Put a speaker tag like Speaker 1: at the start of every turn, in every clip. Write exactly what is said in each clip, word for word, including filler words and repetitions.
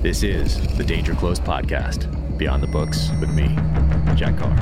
Speaker 1: This is the Danger Close podcast, Beyond the Books with me, Jack Carr.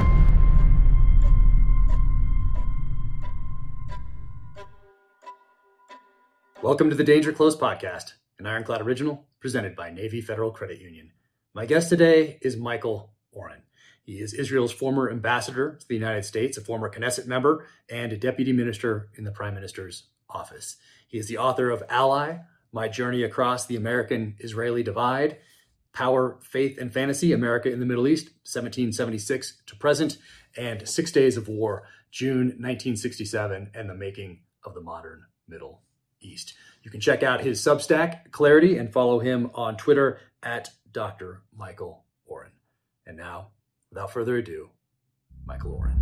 Speaker 2: Welcome to the Danger Close podcast, an Ironclad original presented by Navy Federal Credit Union. My guest today is Michael Oren. He is Israel's former ambassador to the United States, a former Knesset member, and a deputy minister in the Prime Minister's office. He is the author of Ally, My Journey Across the American-Israeli Divide, Power, Faith, and Fantasy, America in the Middle East, seventeen seventy-six to present, and Six Days of War, June nineteen sixty-seven, and the Making of the Modern Middle East. You can check out his Substack, Clarity, and follow him on Twitter at Doctor Michael Oren. And now, without further ado, Michael Oren.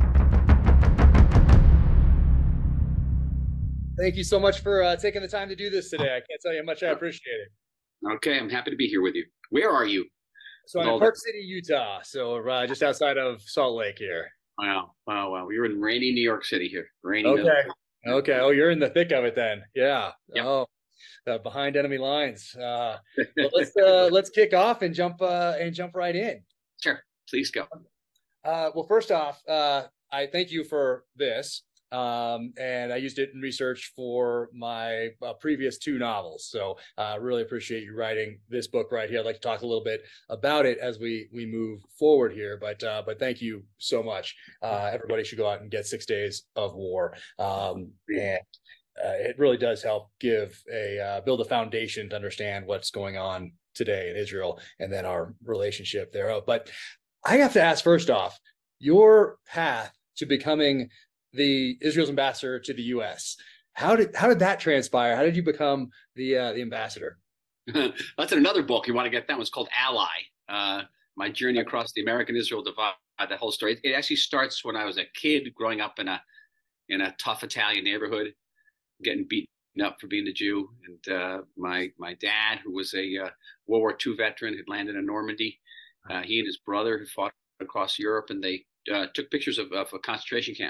Speaker 2: Thank you so much for uh, taking the time to do this today. I can't tell you how much I appreciate it.
Speaker 3: Okay, I'm happy to be here with you. Where are you?
Speaker 2: So I'm in Park City, Utah, so uh, just outside of Salt Lake here.
Speaker 3: Wow, wow, wow. You're in rainy New York City here. Rainy.
Speaker 2: Okay, okay. Oh, you're in the thick of it then. Yeah.
Speaker 3: Yep.
Speaker 2: Oh, uh, behind enemy lines. Uh, well, let's uh, let's kick off and jump uh, and jump right in.
Speaker 3: Sure, please go.
Speaker 2: Uh, well, first off, uh, I thank you for this. Um, and I used it in research for my uh, previous two novels. So I uh, really appreciate you writing this book right here. I'd like to talk a little bit about it as we we move forward here. But uh, but thank you so much. Uh, everybody should go out and get Six Days of War. Um, and uh, it really does help give a uh, build a foundation to understand what's going on today in Israel and then our relationship thereof. But I have to ask first off, your path to becoming the Israel's ambassador to the U S. How did how did that transpire? How did you become the uh, the ambassador?
Speaker 3: That's in another book. You want to get that one's called Ally. Uh, My Journey Across the American-Israel Divide. That whole story. It actually starts when I was a kid growing up in a in a tough Italian neighborhood, getting beaten up for being a Jew. And uh, my my dad, who was a uh, World War Two veteran, had landed in Normandy. Uh, he and his brother had fought across Europe, and they uh, took pictures of, of a concentration camp.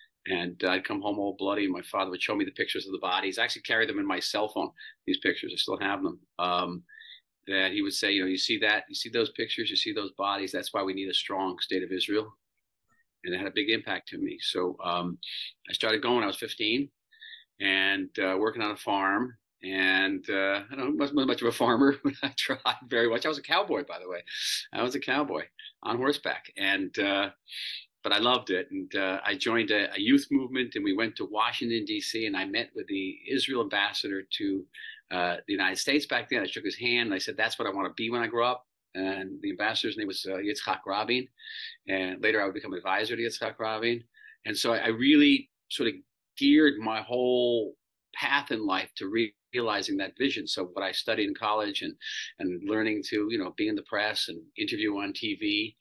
Speaker 3: And I'd come home all bloody, and my father would show me the pictures of the bodies. I actually carried them in my cell phone, these pictures. I still have them. Um, that he would say, you know, you see that, you see those pictures, you see those bodies. That's why we need a strong state of Israel. And it had a big impact to me. So um, I started going when I was fifteen and uh, working on a farm. And uh, I don't know, wasn't much of a farmer, but I tried very much. I was a cowboy, by the way. I was a cowboy on horseback. And uh But I loved it, and uh, I joined a, a youth movement, and we went to Washington, D C, and I met with the Israel ambassador to uh, the United States back then. I shook his hand, and I said, that's what I want to be when I grow up. And the ambassador's name was uh, Yitzhak Rabin, and later I would become advisor to Yitzhak Rabin. And so I, I really sort of geared my whole path in life to re- realizing that vision. So what I studied in college and and learning to, you know, be in the press and interview on T V.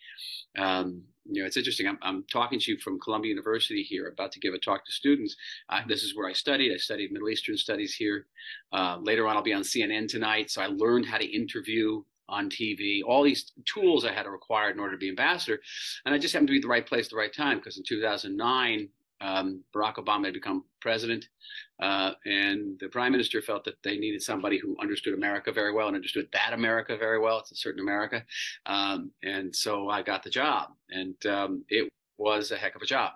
Speaker 3: Um, you know, it's interesting. I'm, I'm talking to you from Columbia University here, about to give a talk to students. Uh, this is where I studied. I studied Middle Eastern studies here. Uh, later on, I'll be on C N N tonight. So I learned how to interview on T V, all these tools I had to require in order to be ambassador. And I just happened to be at the right place at the right time, because in two thousand nine, um, Barack Obama had become president. Uh, and the prime minister felt that they needed somebody who understood America very well and understood that America very well. It's a certain America. Um, and so I got the job, and um, it was a heck of a job.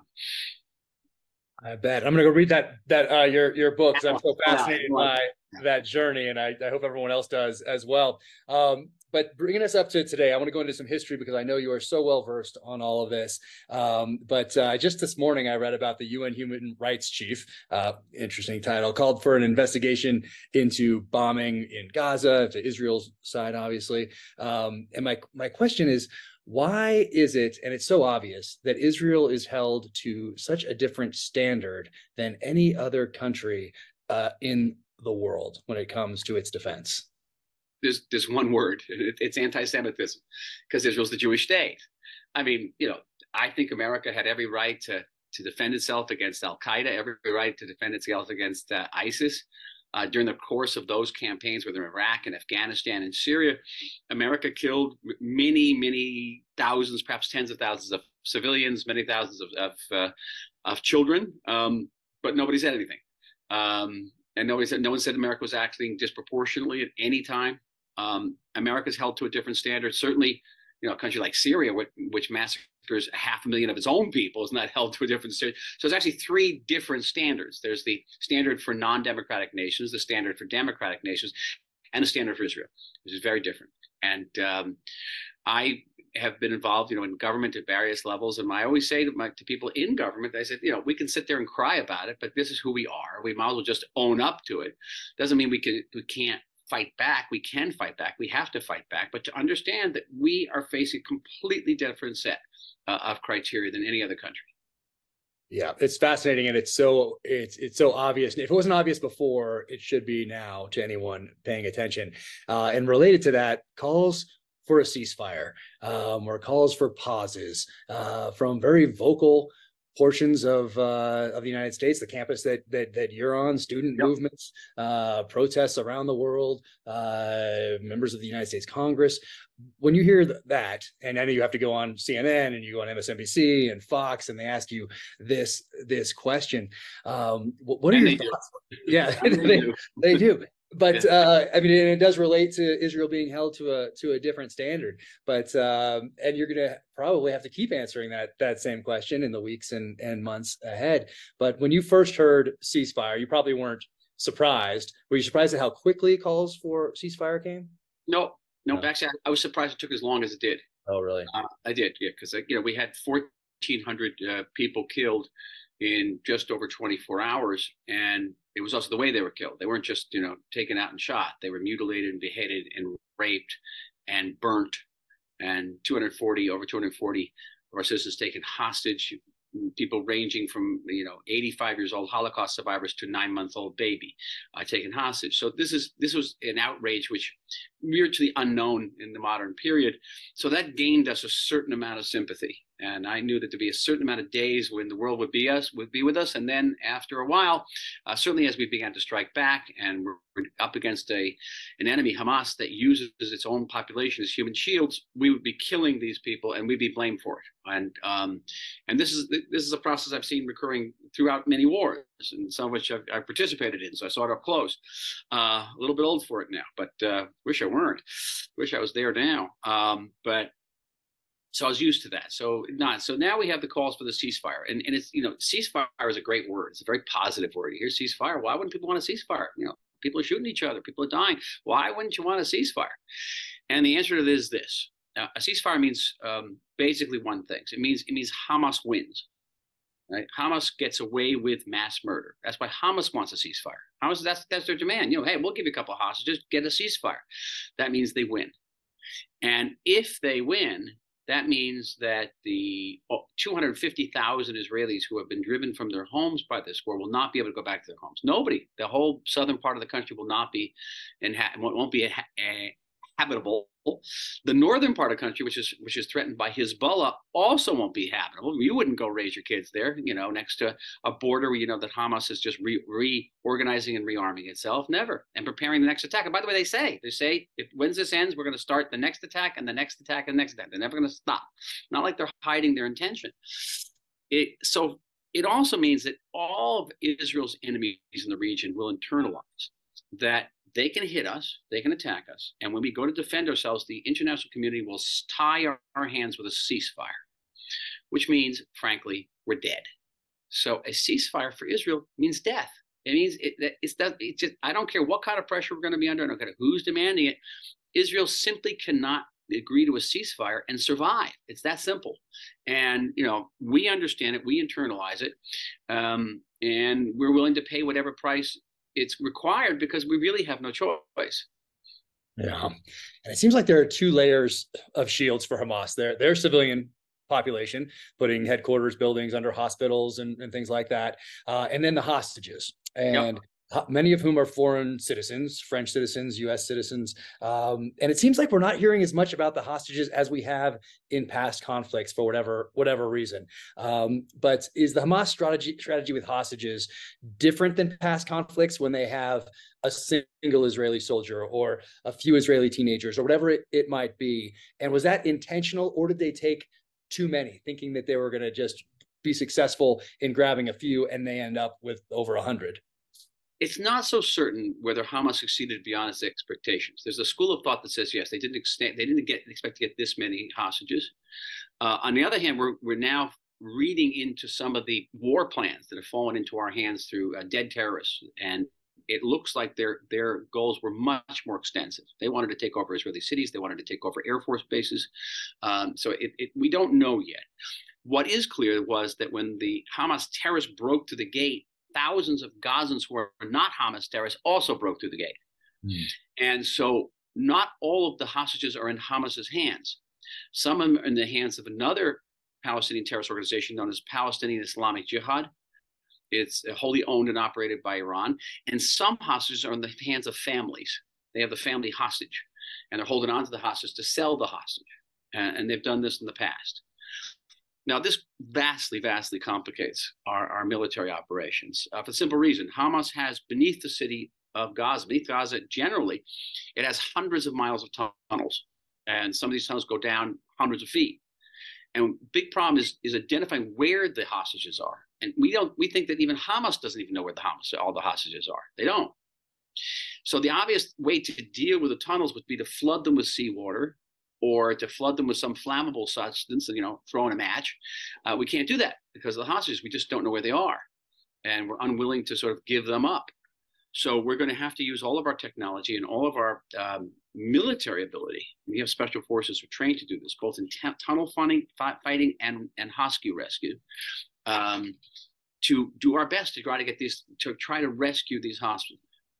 Speaker 2: I bet. I'm going to go read that, that uh, your, your book, because I'm so fascinated by that journey, and I, I hope everyone else does as well. Um, but bringing us up to today, I want to go into some history, because I know you are so well versed on all of this. Um, but uh, just this morning, I read about the U N Human Rights Chief, uh, interesting title, called for an investigation into bombing in Gaza, to Israel's side, obviously. Um, and my my question is, why is it, and it's so obvious, that Israel is held to such a different standard than any other country uh, in the world when it comes to its defense?
Speaker 3: There's, there's one word. It, it's anti-Semitism, because Israel's the Jewish state. I mean, you know, I think America had every right to, to defend itself against Al-Qaeda, every right to defend itself against uh, ISIS. Uh, during the course of those campaigns, whether in Iraq and Afghanistan and Syria, America killed many, many thousands, perhaps tens of thousands of civilians, many thousands of of, uh, of children, um, but nobody said anything. Um, and nobody said, no one said America was acting disproportionately at any time. Um, America's held to a different standard. Certainly, you know, a country like Syria, which, which massacres half a million of its own people, is not held to a different standard. So there's actually three different standards. There's the standard for non-democratic nations, the standard for democratic nations, and the standard for Israel, which is very different. And um, I have been involved, you know, in government at various levels. And I always say to, my, to people in government, I said, you know, we can sit there and cry about it, but this is who we are. We might as well just own up to it. Doesn't mean we can, we can't fight back. We can fight back. We have to fight back. But to understand that we are facing a completely different set uh, of criteria than any other country.
Speaker 2: Yeah, it's fascinating, and it's so it's it's so obvious. If it wasn't obvious before, it should be now to anyone paying attention. Uh, and related to that, calls for a ceasefire um, or calls for pauses uh, from very vocal portions of uh, of the United States, the campus that that that you're on, student yep. movements, uh, protests around the world, uh, members of the United States Congress. When you hear that, and I know you have to go on C N N and you go on M S N B C and Fox, and they ask you this this question, um, what, what are and your thoughts? Do. Yeah, they, they, do. they do. But uh, I mean, it does relate to Israel being held to a to a different standard. But um, and you're going to probably have to keep answering that that same question in the weeks and and months ahead. But when you first heard ceasefire, you probably weren't surprised. Were you surprised at how quickly calls for ceasefire came?
Speaker 3: No, no. no. Actually, I was surprised it took as long as it did.
Speaker 2: Oh, really?
Speaker 3: Uh, I did, yeah, because you know we had fourteen hundred uh, people killed in just over twenty-four hours, and it was also the way they were killed. They weren't just, you know, taken out and shot. They were mutilated and beheaded and raped and burnt, and two hundred forty, over two hundred forty of our citizens taken hostage, people ranging from, you know, eighty-five years old Holocaust survivors to nine-month-old baby uh, taken hostage. So this is this was an outrage which reared to the unknown in the modern period. So that gained us a certain amount of sympathy. And I knew that there'd be a certain amount of days when the world would be us, would be with us. And then after a while, uh, certainly as we began to strike back and we're up against a an enemy, Hamas, that uses its own population as human shields, we would be killing these people and we'd be blamed for it. And um, and this is this is a process I've seen recurring throughout many wars, and some of which I've, I've participated in. So I saw it up close. Uh, a little bit old for it now, but uh, wish I weren't. Wish I was there now. Um, but So I was used to that. So not so now we have the calls for the ceasefire, and and it's you know ceasefire is a great word. It's a very positive word. You hear ceasefire. Why wouldn't people want a ceasefire? You know, people are shooting each other. People are dying. Why wouldn't you want a ceasefire? And the answer to this is this: uh, a ceasefire means um, basically one thing. It means it means Hamas wins. Right? Hamas gets away with mass murder. That's why Hamas wants a ceasefire. Hamas that's that's their demand. You know, hey, we'll give you a couple of hostages, get a ceasefire. That means they win. And if they win, that means that the two hundred fifty thousand Israelis who have been driven from their homes by this war will not be able to go back to their homes. Nobody. The whole southern part of the country will not be and won't be a, a habitable. The northern part of the country, which is which is threatened by Hezbollah, also won't be habitable. You wouldn't go raise your kids there, you know, next to a border where you know that Hamas is just re- reorganizing and rearming itself. Never. And preparing the next attack. And by the way, they say, they say, if when's this ends, we're going to start the next attack and the next attack and the next attack. They're never going to stop. Not like they're hiding their intention. It, so it also means that all of Israel's enemies in the region will internalize that they can hit us, they can attack us, and when we go to defend ourselves, the international community will tie our, our hands with a ceasefire, which means, frankly, we're dead. So a ceasefire for Israel means death. It means it, it's, it's just, I don't care what kind of pressure we're going to be under, I don't care who's demanding it. Israel simply cannot agree to a ceasefire and survive. It's that simple. And, you know, we understand it, we internalize it, um, and we're willing to pay whatever price it's required because we really have no choice.
Speaker 2: Yeah. And it seems like there are two layers of shields for Hamas. Their, their civilian population, putting headquarters buildings under hospitals and, and things like that. Uh, and then the hostages. And yep. many of whom are foreign citizens, French citizens, U S citizens. Um, and it seems like we're not hearing as much about the hostages as we have in past conflicts for whatever whatever reason. Um, but is the Hamas strategy strategy with hostages different than past conflicts when they have a single Israeli soldier or a few Israeli teenagers or whatever it, it might be? And was that intentional, or did they take too many, thinking that they were going to just be successful in grabbing a few and they end up with over a hundred?
Speaker 3: it's not so certain whether Hamas succeeded beyond its expectations. There's a school of thought that says yes, they didn't extend, they didn't get expect to get this many hostages. Uh, on the other hand, we're we're now reading into some of the war plans that have fallen into our hands through uh, dead terrorists, and it looks like their their goals were much more extensive. They wanted to take over Israeli cities. They wanted to take over Air Force bases. Um, so it, it, we don't know yet. What is clear was that when the Hamas terrorists broke through the gate, thousands of Gazans who are not Hamas terrorists also broke through the gate. Mm. And so not all of the hostages are in Hamas's hands. Some of them are in the hands of another Palestinian terrorist organization known as Palestinian Islamic Jihad. It's wholly owned and operated by Iran. And some hostages are in the hands of families. They have the family hostage, and they're holding on to the hostage to sell the hostage. And, and they've done this in the past. Now, this vastly, vastly complicates our, our military operations uh, for the simple reason. Hamas has beneath the city of Gaza, beneath Gaza generally, it has hundreds of miles of tunnels. And some of these tunnels go down hundreds of feet. And big problem is, is identifying where the hostages are. And we don't, we think that even Hamas doesn't even know where the Hamas, all the hostages are. They don't. So the obvious way to deal with the tunnels would be to flood them with seawater, or to flood them with some flammable substance, you know, throw in a match. Uh, we can't do that because of the hostages. We just don't know where they are. And we're unwilling to sort of give them up. So we're going to have to use all of our technology and all of our um, military ability. We have special forces who are trained to do this, both in t- tunnel funding, fi- fighting and, and hostage rescue, um, to do our best to try to get these, to try to rescue these hostages.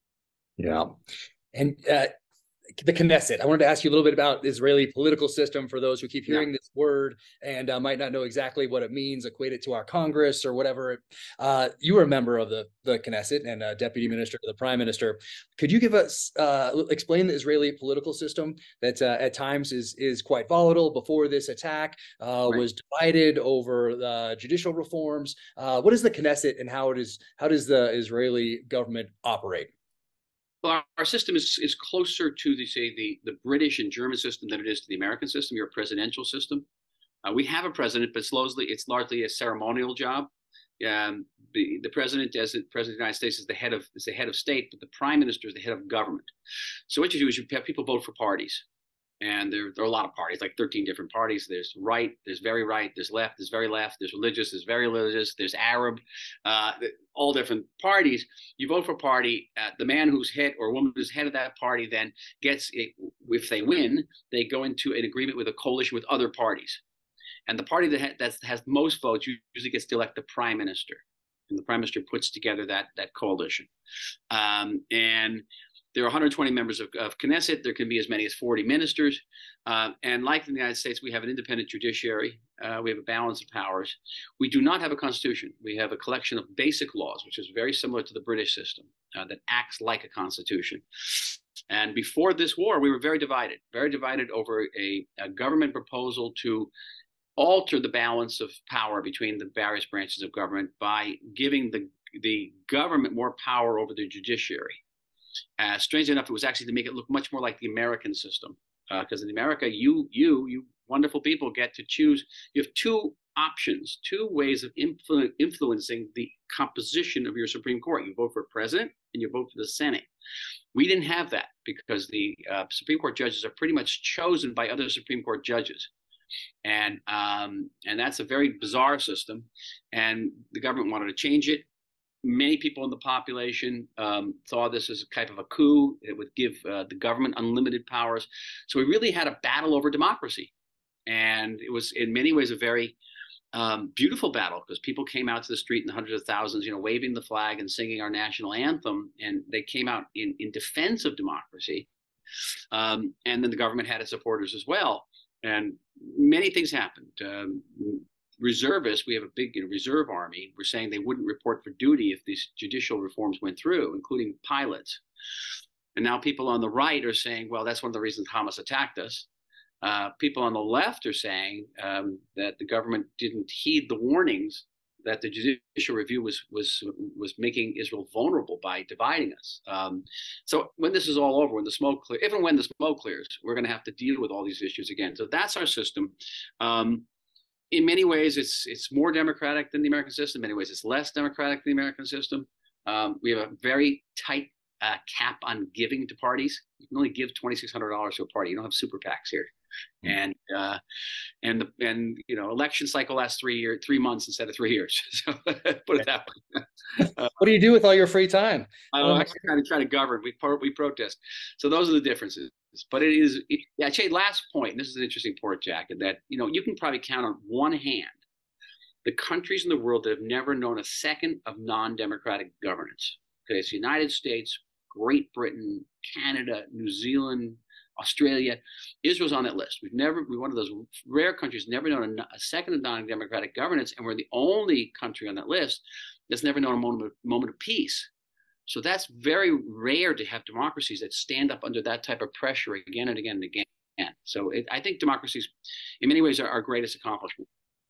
Speaker 2: Yeah. And uh, the Knesset. I wanted to ask you a little bit about the Israeli political system for those who keep hearing yeah. this word and uh, might not know exactly what it means, equate it to our Congress or whatever. Uh, you were a member of the, the Knesset and a deputy minister to the prime minister. Could you give us, uh, explain the Israeli political system that uh, at times is is quite volatile? Before this attack uh, right. was divided over the judicial reforms. Uh, what is the Knesset and how it is? How does the Israeli government operate?
Speaker 3: Well, our system is, is closer to the, say, the, the British and German system than it is to the American system. You're a presidential system. Uh, we have a president, but it's largely, it's largely a ceremonial job. Um, the, the president, as the president of the United States, is the head of is the head of state, but the prime minister is the head of government. So what you do is you have people vote for parties. And there, there are a lot of parties, like thirteen different parties. There's right, there's very right, there's left, there's very left, there's religious, there's very religious, there's Arab, uh, all different parties. You vote for a party. Uh, the man who's head or woman who's head of that party then gets, a, if they win, they go into an agreement with a coalition with other parties. And the party that ha- that's, has most votes usually gets to elect the prime minister. And the prime minister puts together that, that coalition. Um, and there are one hundred twenty members of, of Knesset. There can be as many as forty ministers. Uh, and like in the United States, we have an independent judiciary. Uh, we have a balance of powers. We do not have a constitution. We have a collection of basic laws, which is very similar to the British system, uh, that acts like a constitution. And before this war, we were very divided, very divided over a, a government proposal to alter the balance of power between the various branches of government by giving the, the government more power over the judiciary. Uh, strangely enough, it was actually to make it look much more like the American system, because uh, in America, you, you, you wonderful people get to choose. You have two options, two ways of influ- influencing the composition of your Supreme Court. You vote for president and you vote for the Senate. We didn't have that because the uh, Supreme Court judges are pretty much chosen by other Supreme Court judges. And um, and that's a very bizarre system. And the government wanted to change it. Many people in the population um, saw this as a type of a coup. It would give uh, the government unlimited powers. So we really had a battle over democracy. And it was in many ways a very um, beautiful battle because people came out to the street in the hundreds of thousands, you know, waving the flag and singing our national anthem. And they came out in, in defense of democracy. Um, and then the government had its supporters as well. And many things happened. Um, Reservists, we have a big you know, reserve army. We're saying they wouldn't report for duty if these judicial reforms went through, including pilots. And now people on the right are saying, well, that's one of the reasons Hamas attacked us. Uh, people on the left are saying um, that the government didn't heed the warnings that the judicial review was was was making Israel vulnerable by dividing us. Um, so when this is all over, when the smoke clears, even when the smoke clears, we're going to have to deal with all these issues again. So that's our system. Um, In many ways, it's it's more democratic than the American system. In many ways, it's less democratic than the American system. Um, we have a very tight uh, cap on giving to parties. You can only give twenty-six hundred dollars to a party. You don't have super PACs here. Mm-hmm. And uh, and the and you know election cycle lasts three year three months instead of three years. So put it that way.
Speaker 2: Uh, what do you do with all your free time?
Speaker 3: I um, actually try to try to govern. We we protest. So those are the differences. But it is it, yeah. Actually, last point. And this is an interesting point, Jack. That you know you can probably count on one hand the countries in the world that have never known a second of non-democratic governance. Okay, it's the United States, Great Britain, Canada, New Zealand, Australia. Israel's on that list. We've never, we're one of those rare countries, never known a, a second of non-democratic governance, and we're the only country on that list that's never known a moment of, moment of peace. So that's very rare to have democracies that stand up under that type of pressure again and again and again. So it, I think democracies, in many ways, are our greatest accomplishment.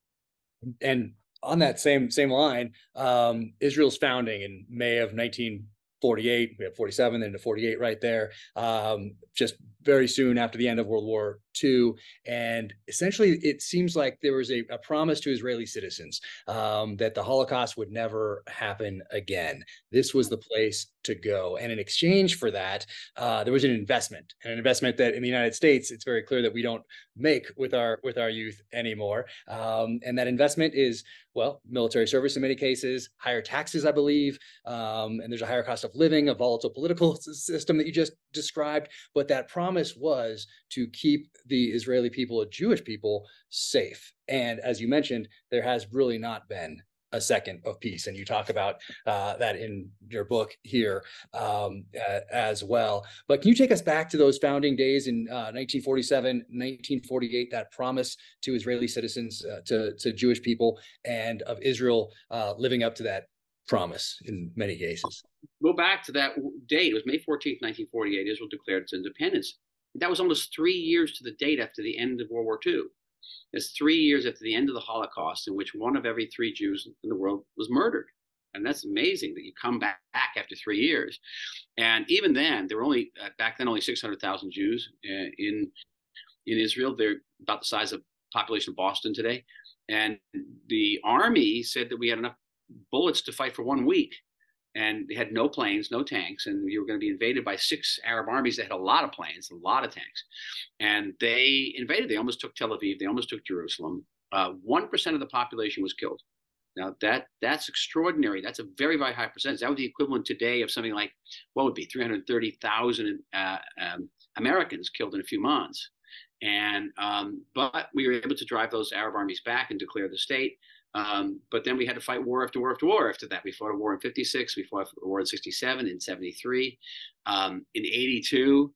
Speaker 2: And on that same same line, um, Israel's founding in May of nineteen forty-eight, we have forty-seven, then to forty-eight right there, um, just very soon after the end of World War Two. And essentially, it seems like there was a, a promise to Israeli citizens um, that the Holocaust would never happen again. This was the place to go. And in exchange for that, uh, there was an investment, and an investment that in the United States, it's very clear that we don't make with our with our youth anymore. Um, and that investment is, well, military service in many cases, higher taxes, I believe, um, and there's a higher cost of living, a volatile political system that you just described. But that promise was to keep the Israeli people, a Jewish people, safe. And as you mentioned, there has really not been a second of peace. And you talk about uh, that in your book here um, uh, as well. But can you take us back to those founding days in uh, nineteen forty-seven, nineteen forty-eight, that promise to Israeli citizens, uh, to, to Jewish people, and of Israel uh, living up to that promise in many cases?
Speaker 3: Go back to that date. It was May fourteenth, nineteen forty-eight. Israel declared its independence. That was almost three years to the date after the end of World War Two. It's three years after the end of the Holocaust, in which one of every three Jews in the world was murdered. And that's amazing that you come back, back after three years. And even then, there were only, uh, back then, only six hundred thousand Jews uh, in, in Israel. They're about the size of the population of Boston today. And the army said that we had enough bullets to fight for one week. And they had no planes, no tanks, and you were going to be invaded by six Arab armies that had a lot of planes, a lot of tanks. And they invaded. They almost took Tel Aviv. They almost took Jerusalem. Uh, one percent of the population was killed. Now, that that's extraordinary. That's a very, very high percentage. That would be equivalent today of something like, what would be, three hundred thirty thousand uh, um, Americans killed in a few months. And um, but we were able to drive those Arab armies back and declare the state. Um, but then we had to fight war after war after war after that. We fought a war in fifty-six, we fought a war in sixty-seven, in seventy-three, um, in eighty-two,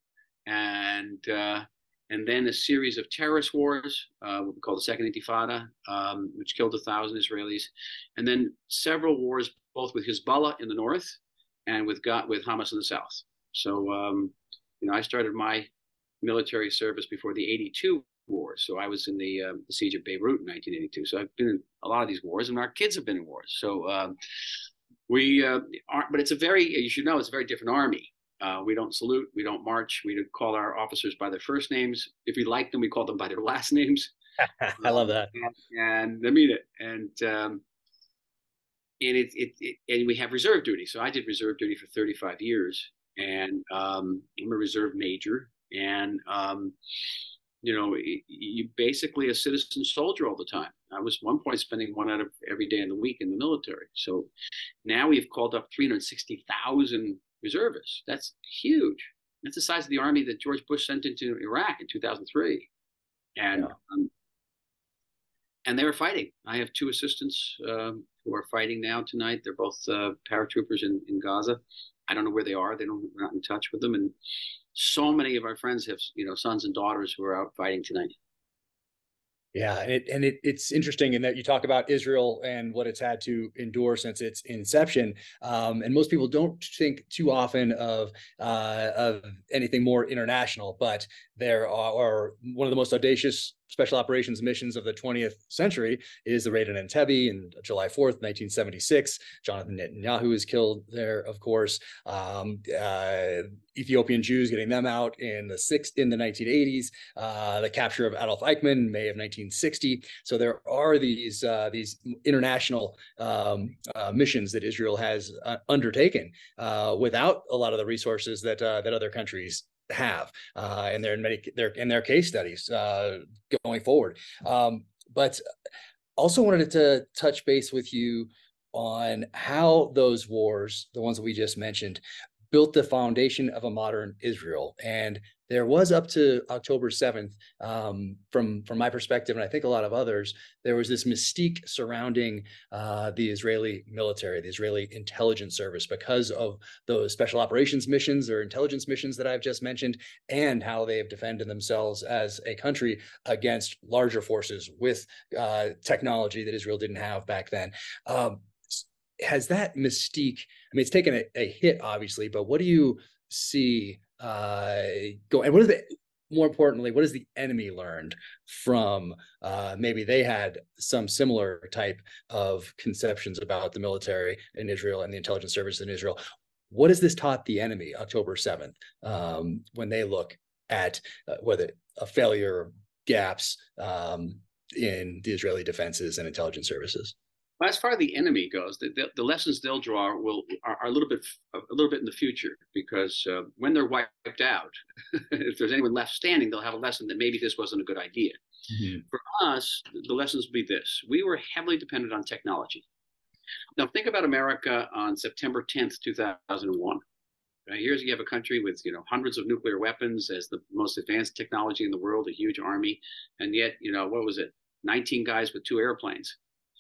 Speaker 3: and uh, and then a series of terrorist wars, uh, what we call the Second Intifada, um, which killed a thousand Israelis, and then several wars, both with Hezbollah in the north and with God, with Hamas in the south. So, um, you know, I started my military service before the eighty-two wars. So I was in the, uh, the siege of Beirut in nineteen eighty-two. So I've been in a lot of these wars, and our kids have been in wars. So um, we uh, aren't, but it's a very, you should know, it's a very different army. Uh, we don't salute, we don't march, we don't call our officers by their first names. If we like them, we call them by their last names.
Speaker 2: I love that.
Speaker 3: And, and I mean it. And um, and it, it, it and we have reserve duty. So I did reserve duty for thirty-five years, and um, I'm a reserve major. And um, you know, you basically a citizen soldier all the time. I was at one point spending one out of every day in the week in the military. So now we've called up three hundred sixty thousand reservists. That's huge. That's the size of the army that George Bush sent into Iraq in two thousand three. And yeah. um, and they were fighting. I have two assistants um, who are fighting now tonight. They're both uh, paratroopers in, in Gaza. I don't know where they are. They don't, we're not in touch with them. And so many of our friends have, you know, sons and daughters who are out fighting tonight.
Speaker 2: Yeah, and it and it, it's interesting in that you talk about Israel and what it's had to endure since its inception, um, and most people don't think too often of uh, of anything more international. But there are, are one of the most audacious special operations missions of the twentieth century is the raid on Entebbe on July fourth, nineteen seventy-six. Jonathan Netanyahu is killed there, of course. Um, uh, Ethiopian Jews, getting them out in the sixth in the nineteen eighties. Uh, the capture of Adolf Eichmann, May of nineteen sixty. So there are these uh, these international um, uh, missions that Israel has uh, undertaken uh, without a lot of the resources that uh, that other countries have, uh, and they're in many they're in their case studies uh, going forward. Um, but also wanted to touch base with you on how those wars, the ones that we just mentioned, built the foundation of a modern Israel. And there was, up to October seventh, um, from, from my perspective, and I think a lot of others, there was this mystique surrounding uh, the Israeli military, the Israeli intelligence service, because of those special operations missions or intelligence missions that I've just mentioned, and how they have defended themselves as a country against larger forces with uh, technology that Israel didn't have back then. Um, has that mystique, I mean, it's taken a, a hit, obviously, but what do you see uh, go, and what is the, more importantly, what has the enemy learned from uh, maybe they had some similar type of conceptions about the military in Israel and the intelligence service in Israel? What has this taught the enemy, October seventh, um, when they look at uh, whether a failure, gaps um, in the Israeli defenses and intelligence services?
Speaker 3: Well, as far as the enemy goes, the, the, the lessons they'll draw will are, are a little bit a little bit in the future, because uh, when they're wiped out, if there's anyone left standing, they'll have a lesson that maybe this wasn't a good idea. Mm-hmm. For us, the lessons will be this: we were heavily dependent on technology. Now, think about America on September tenth, two thousand one. Right? Here's you have a country with you know hundreds of nuclear weapons, as the most advanced technology in the world, a huge army, and yet you know what was it? nineteen guys with two airplanes.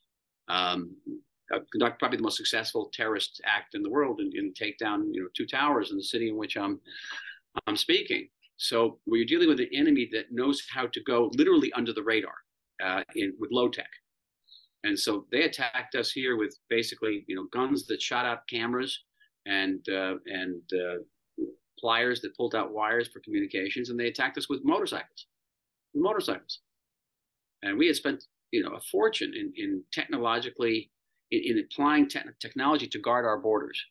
Speaker 3: Um, conduct probably the most successful terrorist act in the world, and, and take down you know two towers in the city in which I'm I'm speaking. So we're dealing with an enemy that knows how to go literally under the radar uh, in with low tech, and so they attacked us here with basically you know guns that shot out cameras and uh, and uh, pliers that pulled out wires for communications, and they attacked us with motorcycles, motorcycles, and we had spent you know, a fortune in, in technologically, in, in applying te technology to guard our borders.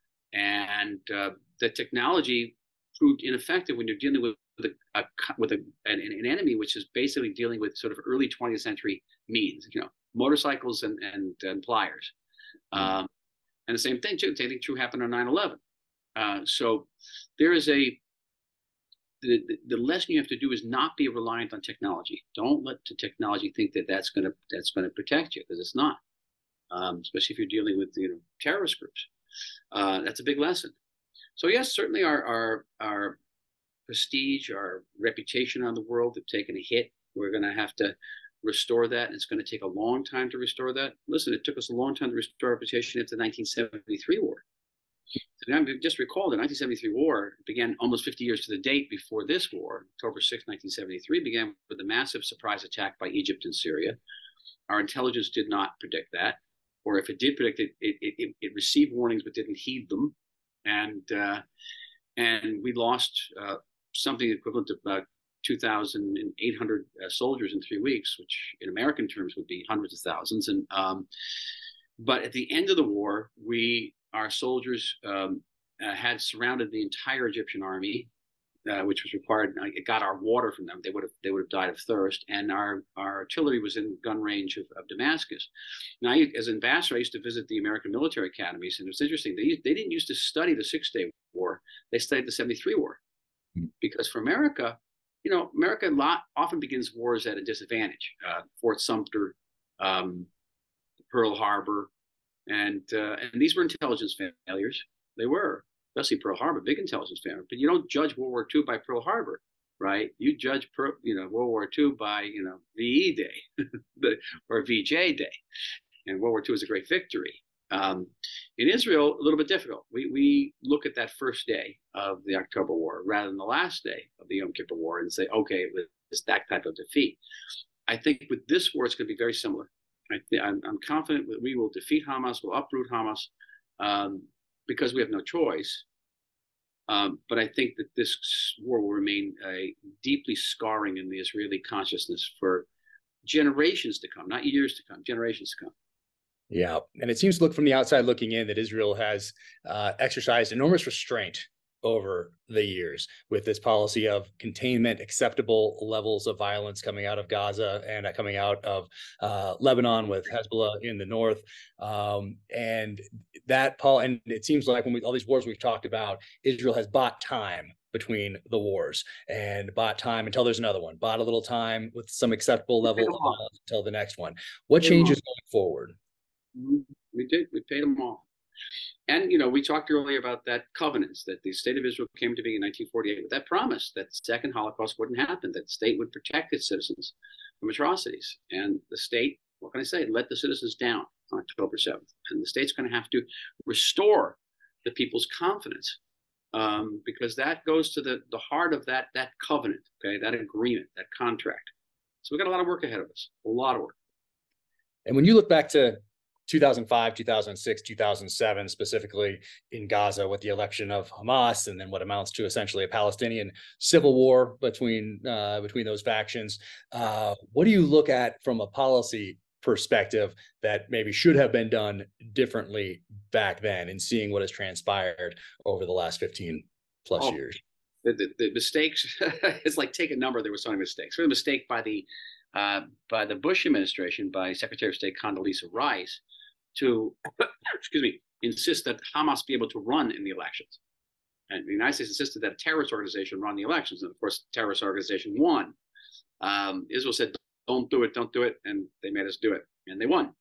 Speaker 3: And uh, the technology proved ineffective when you're dealing with, with, a, a, with a, an, an enemy which is basically dealing with sort of early twentieth century means, you know, motorcycles and, and, and pliers. Mm-hmm. Um, and the same thing, too, same thing true happened on nine eleven. Uh, so there is a, The, the lesson you have to do is not be reliant on technology. Don't let the technology think that that's going to that's going to protect you, because it's not. Um, especially if you're dealing with you know terrorist groups. Uh, that's a big lesson. So yes, certainly our our our prestige, our reputation on the world have taken a hit. We're going to have to restore that, and it's going to take a long time to restore that. Listen, it took us a long time to restore our reputation after the nineteen seventy-three war. And just recall the nineteen seventy-three war began almost fifty years to the date before this war. October sixth, nineteen seventy-three began with a massive surprise attack by Egypt and Syria. Our intelligence did not predict that, or if it did predict it, it, it, it received warnings but didn't heed them. And, uh, and we lost uh, something equivalent to about two thousand eight hundred uh, soldiers in three weeks, which in American terms would be hundreds of thousands. And um, but at the end of the war, we Our soldiers um, uh, had surrounded the entire Egyptian army, uh, which was required. Uh, it got our water from them; they would have they would have died of thirst. And our our artillery was in gun range of, of Damascus. Now, I, as ambassador, I used to visit the American military academies, and it was interesting. They they didn't used to study the Six Day War; they studied the seventy-three war, because for America, you know, America a lot often begins wars at a disadvantage. Uh, Fort Sumter, um, Pearl Harbor. And uh, and these were intelligence failures. They were, especially Pearl Harbor, big intelligence failure. But you don't judge World War Two by Pearl Harbor, right? You judge, per, you know, World War Two by, you know, V E Day or V J Day. And World War Two is a great victory. Um, in Israel, a little bit difficult. We we look at that first day of the October War rather than the last day of the Yom Kippur War and say, okay, it's that type of defeat. I think with this war, it's going to be very similar. I I'm, I'm confident that we will defeat Hamas, we'll uproot Hamas, um, because we have no choice. Um, but I think that this war will remain uh, deeply scarring in the Israeli consciousness for generations to come, not years to come, generations to come.
Speaker 2: Yeah. And it seems to look from the outside looking in that Israel has uh, exercised enormous restraint over the years with this policy of containment, acceptable levels of violence coming out of Gaza and coming out of uh, Lebanon with Hezbollah in the north. Um, and that, Paul, and it seems like when we, all these wars we've talked about, Israel has bought time between the wars and bought time until there's another one, bought a little time with some acceptable level of violence until the next one. What changes going forward?
Speaker 3: We did. We paid them all. And, you know, we talked earlier about that covenants that the state of Israel came to be in nineteen forty-eight with that promise that the second Holocaust wouldn't happen, that the state would protect its citizens from atrocities. And the state, what can I say, let the citizens down on October seventh. And the state's going to have to restore the people's confidence um, because that goes to the, the heart of that, that covenant, okay, that agreement, that contract. So we've got a lot of work ahead of us, a lot of work.
Speaker 2: And when you look back to two thousand five, two thousand six, two thousand seven, specifically in Gaza with the election of Hamas, and then what amounts to essentially a Palestinian civil war between uh, between those factions. Uh, what do you look at from a policy perspective that maybe should have been done differently back then, and seeing what has transpired over the last fifteen plus oh, years?
Speaker 3: The, the, the mistakes, it's like take a number, there were so many mistakes. There was a mistake by the uh, by the Bush administration, by Secretary of State Condoleezza Rice, to, excuse me, insist that Hamas be able to run in the elections. And the United States insisted that a terrorist organization run the elections. And of course, the terrorist organization won. Um, Israel said, don't do it, don't do it. And they made us do it. And they won.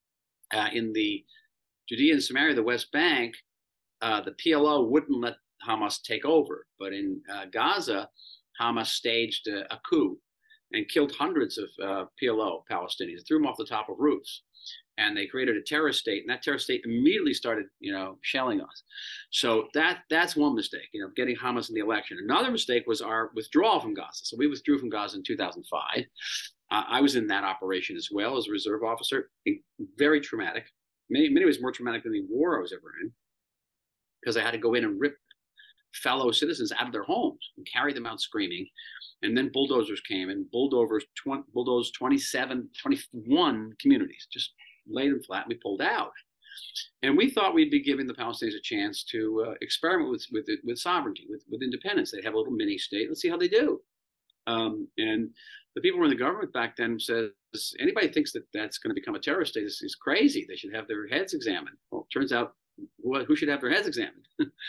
Speaker 3: Uh, in the Judea and Samaria, the West Bank, uh, the P L O wouldn't let Hamas take over. But in uh, Gaza, Hamas staged a, a coup and killed hundreds of uh, P L O Palestinians, threw them off the top of roofs. And they created a terrorist state, and that terrorist state immediately started, you know, shelling us. So that that's one mistake, you know, getting Hamas in the election. Another mistake was our withdrawal from Gaza. So we withdrew from Gaza in two thousand five. Uh, I was in that operation as well as a reserve officer. Very traumatic. Many, many ways more traumatic than the war I was ever in, because I had to go in and rip fellow citizens out of their homes and carry them out screaming. And then bulldozers came and bulldozers, twenty, bulldozed twenty-seven, twenty-one communities, just laid them flat. And we pulled out. And we thought we'd be giving the Palestinians a chance to uh, experiment with, with, with sovereignty, with, with independence. They'd have a little mini state. Let's see how they do. Um, and the people who were in the government back then says, anybody thinks that that's going to become a terrorist state is, is crazy. They should have their heads examined. Well, it turns out who, who should have their heads examined?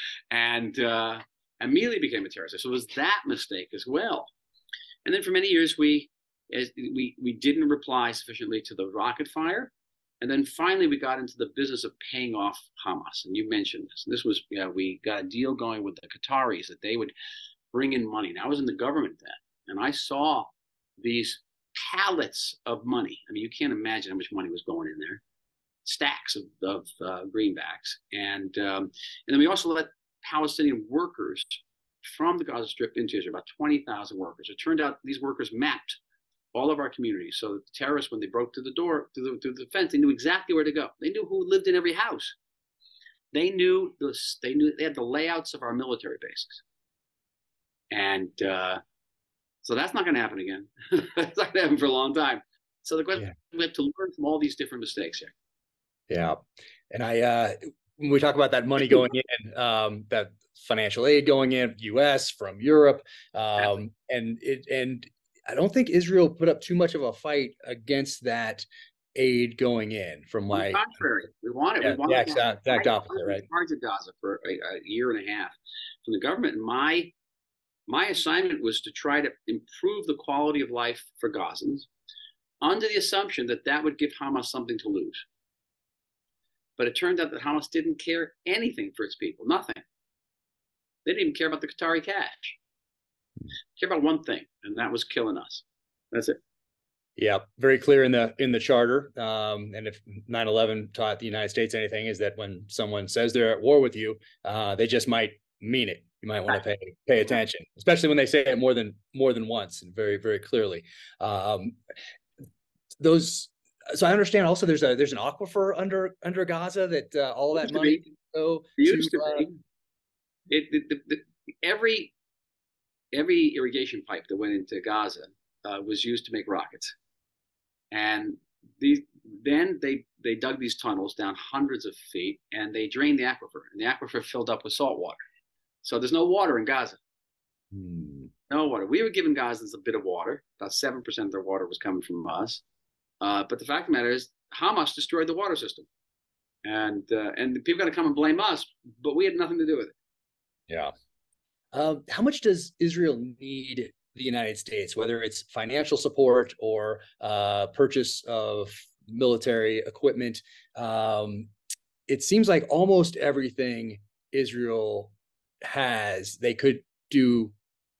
Speaker 3: and uh, immediately became a terrorist state. So it was that mistake as well. And then for many years, we, as, we, we didn't reply sufficiently to the rocket fire. And then finally, we got into the business of paying off Hamas. And you mentioned this. And this was, you know, we got a deal going with the Qataris that they would bring in money. And I was in the government then. And I saw these pallets of money. I mean, you can't imagine how much money was going in there. Stacks of, of uh, greenbacks. And, um, and then we also let Palestinian workers from the Gaza Strip into Israel, about twenty thousand workers. It turned out these workers mapped all of our communities. So the terrorists, when they broke through the door, through the, through the fence, they knew exactly where to go. They knew who lived in every house. They knew this. They knew they had the layouts of our military bases. And uh, so that's not going to happen again. It's not going to happen for a long time. So the question, yeah. we have to learn from all these different mistakes here.
Speaker 2: Yeah. And I, uh, when we talk about that money going in, um, that financial aid going in, U S from Europe, um, and it, and I don't think Israel put up too much of a fight against that aid going in. From my
Speaker 3: On the contrary, we wanted,
Speaker 2: yeah,
Speaker 3: we wanted
Speaker 2: the exact, exact opposite, right?
Speaker 3: In charge of Gaza for a, a year and a half from the government. And my my assignment was to try to improve the quality of life for Gazans, under the assumption that that would give Hamas something to lose. But it turned out that Hamas didn't care anything for its people, nothing. They didn't even care about the Qatari cash. They cared about one thing, and that was killing us. That's it.
Speaker 2: Yeah, very clear in the in the charter. Um, and if nine eleven taught the United States anything, is that when someone says they're at war with you, uh, they just might mean it. You might want to pay pay attention, especially when they say it more than more than once and very very clearly. Um, those. So I understand. Also, there's a there's an aquifer under under Gaza that uh, all that money
Speaker 3: go to, uh, it, the, the, the, every every irrigation pipe that went into Gaza uh, was used to make rockets, and these then they they dug these tunnels down hundreds of feet, and they drained the aquifer, and the aquifer filled up with salt water. So there's no water in Gaza. Hmm. No water. We were giving Gazans a bit of water. About seven percent of their water was coming from us. Uh, but the fact of the matter is, Hamas destroyed the water system, and uh, and people got to come and blame us, but we had nothing to do with it.
Speaker 2: Yeah. Um, how much does Israel need the United States, whether it's financial support or uh, purchase of military equipment? Um, it seems like almost everything Israel has, they could do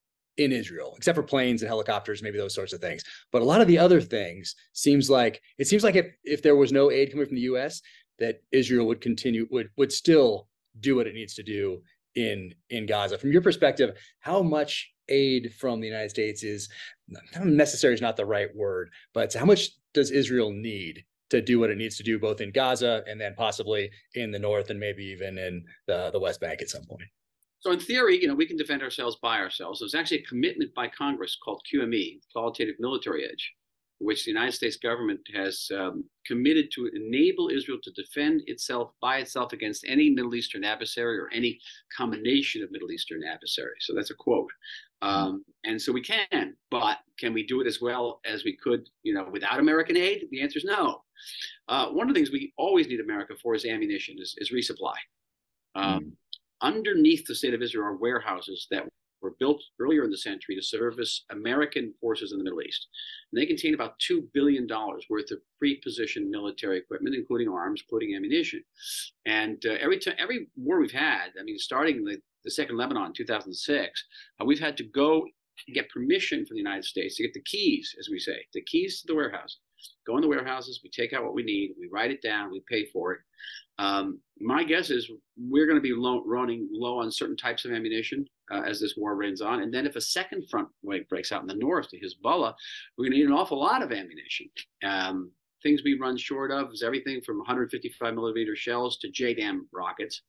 Speaker 2: in Israel, except for planes and helicopters, maybe those sorts of things. But a lot of the other things seems like it seems like if if there was no aid coming from the U S, that Israel would continue would would still do what it needs to do in in Gaza. From your perspective, how much aid from the United States is necessary is not the right word, but how much does Israel need to do what it needs to do, both in Gaza and then possibly in the north and maybe even in the, the West Bank at some point?
Speaker 3: So in theory, you know, we can defend ourselves by ourselves. There's actually a commitment by Congress called Q M E, Qualitative Military Edge, which the United States government has um, committed to enable Israel to defend itself by itself against any Middle Eastern adversary or any combination of Middle Eastern adversaries. So that's a quote. Um, and so we can, but can we do it as well as we could, you know, without American aid? The answer is no. Uh, one of the things we always need America for is ammunition, is, is resupply. Um, mm. Underneath the state of Israel are warehouses that were built earlier in the century to service American forces in the Middle East. And they contain about two billion dollars worth of pre-positioned military equipment, including arms, including ammunition. And uh, every time, every war we've had, I mean, starting the, the Second Lebanon in two thousand six, uh, we've had to go get permission from the United States to get the keys, as we say, the keys to the warehouse. Go in the warehouses, we take out what we need, we write it down, we pay for it. Um, my guess is we're going to be low, running low on certain types of ammunition uh, as this war rains on. And then if a second front wave breaks out in the north to Hezbollah, we're going to need an awful lot of ammunition. Um, things we run short of is everything from one hundred fifty-five millimeter shells to J DAM rockets.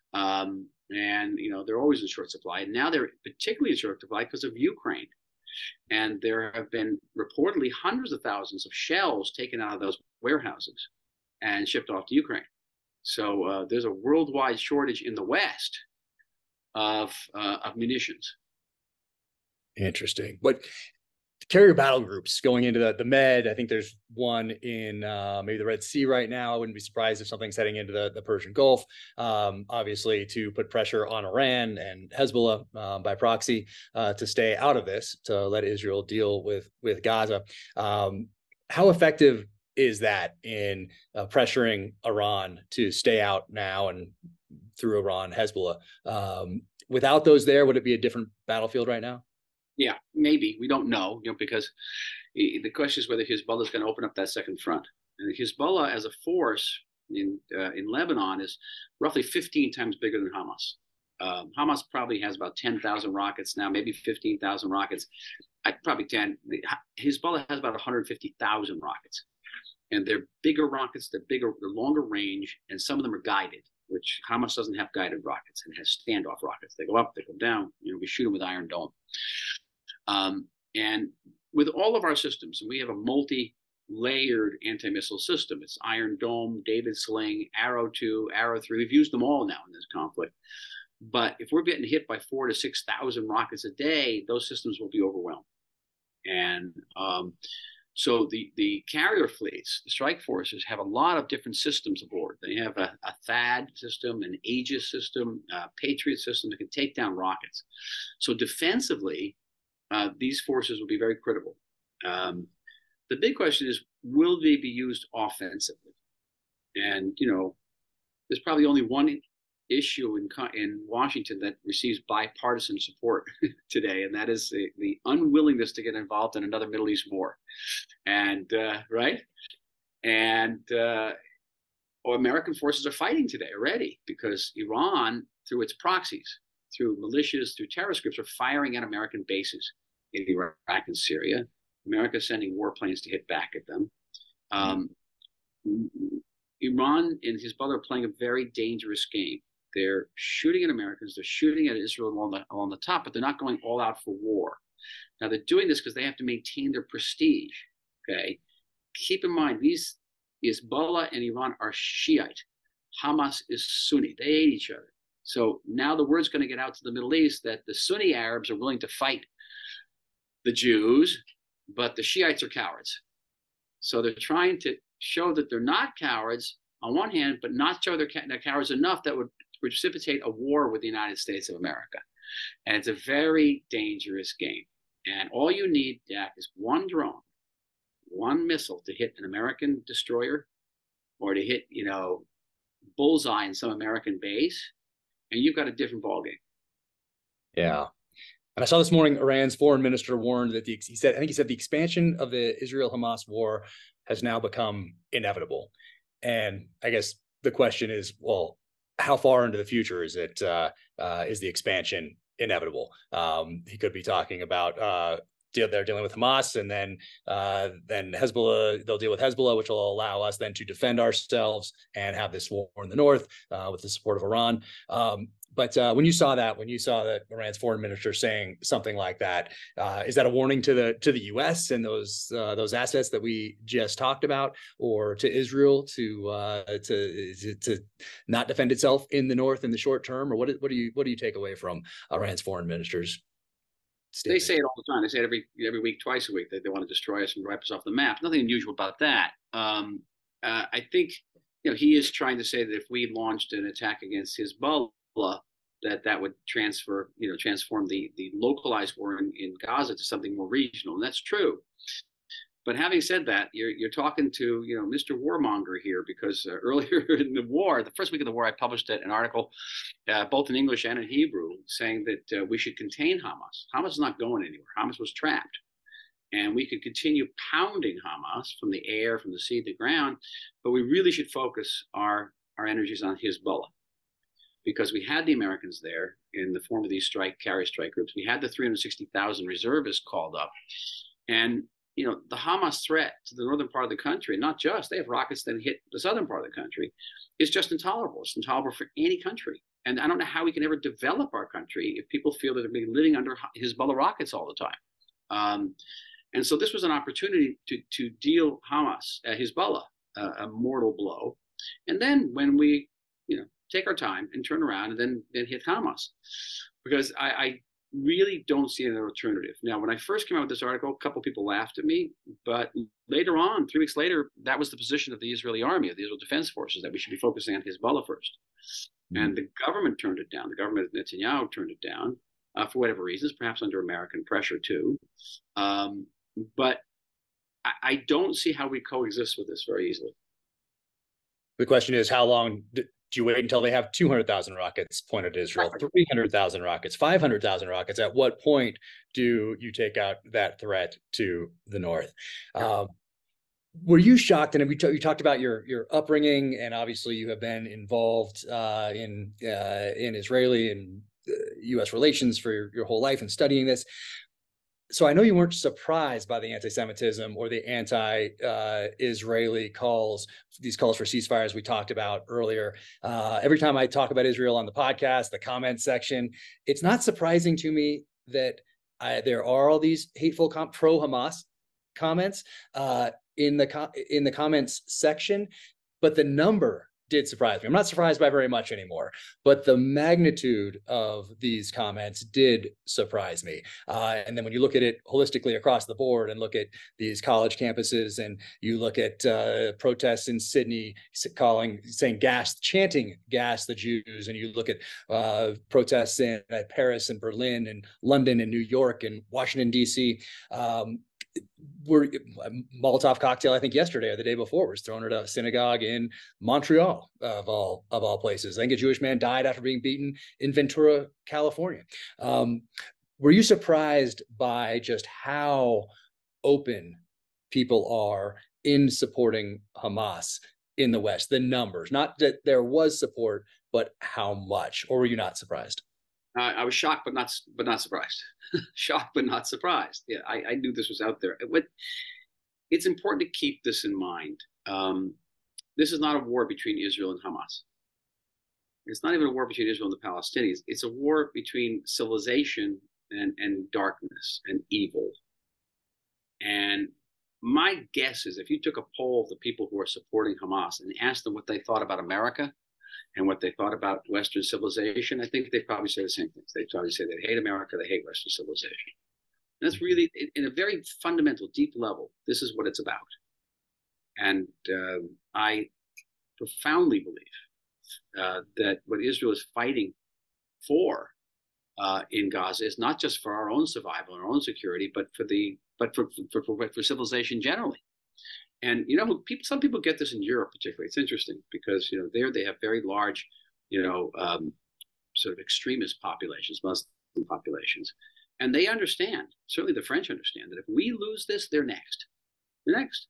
Speaker 3: Um, and, you know, they're always in short supply. And now they're particularly in short supply because of Ukraine. And there have been reportedly hundreds of thousands of shells taken out of those warehouses and shipped off to Ukraine. So uh, there's a worldwide shortage in the West of uh, of munitions.
Speaker 2: Interesting. But carrier battle groups going into the, the Med, I think there's one in uh, maybe the Red Sea right now. I wouldn't be surprised if something's heading into the, the Persian Gulf, um, obviously to put pressure on Iran and Hezbollah uh, by proxy uh, to stay out of this, to let Israel deal with, with Gaza. Um, how effective is that in uh, pressuring Iran to stay out now and through Iran, Hezbollah? Um, without those there, would it be a different battlefield right now?
Speaker 3: Yeah, maybe. We don't know, you know, because the question is whether Hezbollah is going to open up that second front. And Hezbollah as a force in uh, in Lebanon is roughly fifteen times bigger than Hamas. Um, Hamas probably has about ten thousand rockets now, maybe fifteen thousand rockets. I probably ten. Hezbollah has about one hundred fifty thousand rockets. And they're bigger rockets, they're bigger, they're longer range, and some of them are guided, which Hamas doesn't have guided rockets and has standoff rockets. They go up, they go down, you know, we shoot them with Iron Dome. Um, and with all of our systems, and we have a multi-layered anti-missile system. It's Iron Dome, David Sling, Arrow two, Arrow three. We've used them all now in this conflict. But if we're getting hit by four to six thousand rockets a day, those systems will be overwhelmed. And um, So the, the carrier fleets, the strike forces, have a lot of different systems aboard. They have a, a THAAD system, an Aegis system, a Patriot system that can take down rockets. So defensively, uh, these forces will be very critical. Um, the big question is, will they be used offensively? And, you know, there's probably only one issue in in Washington that receives bipartisan support today, and that is the, the unwillingness to get involved in another Middle East war. And uh, right, and uh, well, American forces are fighting today already because Iran, through its proxies, through militias, through terrorist groups, are firing at American bases in Iraq and Syria. America is sending warplanes to hit back at them. Um, Iran and Hezbollah are playing a very dangerous game. They're shooting at Americans. They're shooting at Israel along the, along the top, but they're not going all out for war. Now, they're doing this because they have to maintain their prestige, okay? Keep in mind, these Hezbollah and Iran are Shiite. Hamas is Sunni. They hate each other. So now the word's going to get out to the Middle East that the Sunni Arabs are willing to fight the Jews, but the Shiites are cowards. So they're trying to show that they're not cowards on one hand, but not show they're, they're cowards enough that would precipitate a war with the United States of America. And it's a very dangerous game. And all you need, Jack, is one drone, one missile to hit an American destroyer or to hit, you know, bullseye in some American base, and you've got a different ballgame.
Speaker 2: Yeah. And I saw this morning, Iran's foreign minister warned that the, he said, I think he said the expansion of the Israel-Hamas war has now become inevitable. And I guess the question is, well, how far into the future is it, uh, uh, is the expansion inevitable? Um, he could be talking about, uh, they're dealing with Hamas, and then uh, then Hezbollah, they'll deal with Hezbollah, which will allow us then to defend ourselves and have this war in the north uh, with the support of Iran. Um, but uh, when you saw that, when you saw that Iran's foreign minister saying something like that, uh, is that a warning to the to the U S and those uh, those assets that we just talked about, or to Israel to uh, to to not defend itself in the north in the short term, or what what do you what do you take away from Iran's foreign minister's statement?
Speaker 3: They say it all the time. They say it every every week, twice a week, that they want to destroy us and wipe us off the map. Nothing unusual about that. Um, uh, I think, you know, he is trying to say that if we launched an attack against Hezbollah, that that would transfer, you know, transform the the localized war in, in Gaza to something more regional, and that's true. But having said that, you're you're talking to, you know, Mister Warmonger here, because uh, earlier in the war, the first week of the war, I published an article, uh, both in English and in Hebrew, saying that uh, we should contain Hamas. Hamas is not going anywhere. Hamas was trapped, and we could continue pounding Hamas from the air, from the sea to the ground, but we really should focus our our energies on Hezbollah, because we had the Americans there in the form of these strike carrier strike groups. We had the three hundred sixty thousand reservists called up, and you know, the Hamas threat to the northern part of the country, not just, they have rockets that hit the southern part of the country, is just intolerable. It's intolerable for any country. And I don't know how we can ever develop our country if people feel that they're being living under Hezbollah rockets all the time. Um, and so this was an opportunity to, to deal Hamas, uh, Hezbollah, uh, a mortal blow. And then when we, you know, take our time and turn around and then, then hit Hamas. Because I, I really don't see an alternative. Now, when I first came out with this article, a couple of people laughed at me, but later on, three weeks later, that was the position of the Israeli army, of the Israel Defense Forces, that we should be focusing on Hezbollah first. Mm-hmm. And the government turned it down. The government of Netanyahu turned it down uh, for whatever reasons, perhaps under American pressure too. Um, but I, I don't see how we coexist with this very easily.
Speaker 2: The question is, how long do, do you wait until they have two hundred thousand rockets pointed at Israel, three hundred thousand rockets, five hundred thousand rockets? At what point do you take out that threat to the north? Um, were you shocked? And we t- you talked about your your upbringing, and obviously you have been involved uh, in uh, in Israeli and uh, U S relations for your, your whole life and studying this. So I know you weren't surprised by the anti-Semitism or the anti-Israeli uh, calls, these calls for ceasefires we talked about earlier. Uh, every time I talk about Israel on the podcast, the comment section, it's not surprising to me that I, there are all these hateful com- pro-Hamas comments uh, in the com- in the comments section, but the number did surprise me. I'm not surprised by very much anymore, but the magnitude of these comments did surprise me. Uh, and then when you look at it holistically across the board and look at these college campuses, and you look at uh, protests in Sydney calling, saying gas, chanting gas the Jews, and you look at uh, protests in uh, Paris and Berlin and London and New York and Washington, D C, um, Were a Molotov cocktail, I think yesterday or the day before, was thrown at a synagogue in Montreal, of all of all places. I think a Jewish man died after being beaten in Ventura, California. Um, were you surprised by just how open people are in supporting Hamas in the West? The numbers, not that there was support, but how much? Or were you not surprised?
Speaker 3: Uh, I was shocked, but not but not surprised. Shocked, but not surprised. Yeah, I, I knew this was out there. What, it's important to keep this in mind. Um, this is not a war between Israel and Hamas. It's not even a war between Israel and the Palestinians. It's a war between civilization and, and darkness and evil. And my guess is if you took a poll of the people who are supporting Hamas and asked them what they thought about America and what they thought about Western civilization, I think they'd probably say the same things. They'd probably say they hate America, they hate Western civilization. And that's really, in a very fundamental, deep level, this is what it's about. And uh, I profoundly believe uh, that what Israel is fighting for uh, in Gaza is not just for our own survival and our own security, but for the but for for, for, for civilization generally. And you know, people, some people get this in Europe particularly. It's interesting because you know there they have very large, you know, um, sort of extremist populations, Muslim populations, and they understand. Certainly, the French understand that if we lose this, they're next. They're next.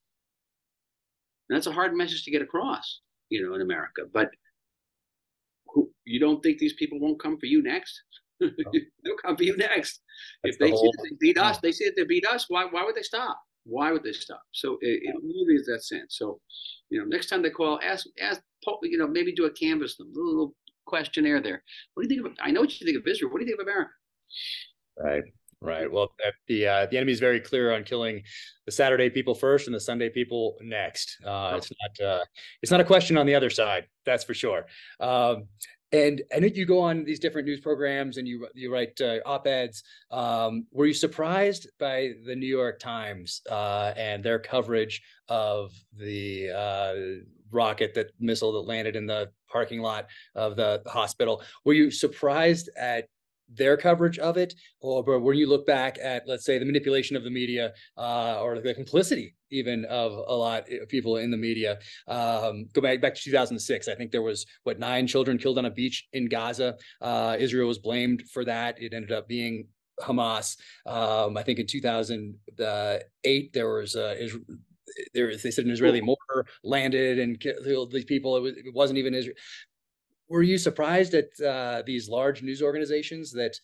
Speaker 3: And that's a hard message to get across, you know, in America. But who, you don't think these people won't come for you next? Oh. They'll come for you next. That's if they the whole, see that they beat us, they see that they beat us. Why? Why would they stop? Why would they stop? So it, it really is that sense. So, you know, next time they call, ask, ask, you know, maybe do a canvas them, a little, little questionnaire there. What do you think of? I know what you think of Israel. What do you think of America?
Speaker 2: Right. Right. Well, the uh, the enemy is very clear on killing the Saturday people first and the Sunday people next. Uh, oh. It's not uh, it's not a question on the other side. That's for sure. Um, and I know you go on these different news programs and you you write uh, op-eds. Um, were you surprised by the New York Times uh, and their coverage of the uh, rocket, that missile that landed in the parking lot of the hospital? Were you surprised at their coverage of it, or when you look back at, let's say, the manipulation of the media uh, or the complicity even of a lot of people in the media? Um, go back back to two thousand six. I think there was what nine children killed on a beach in Gaza. Uh, Israel was blamed for that. It ended up being Hamas. Um, I think in two thousand eight there was uh, Israel. There, they said an Israeli mortar landed and killed these people. It, was, it wasn't even Israel. Were you surprised at uh, these large news organizations that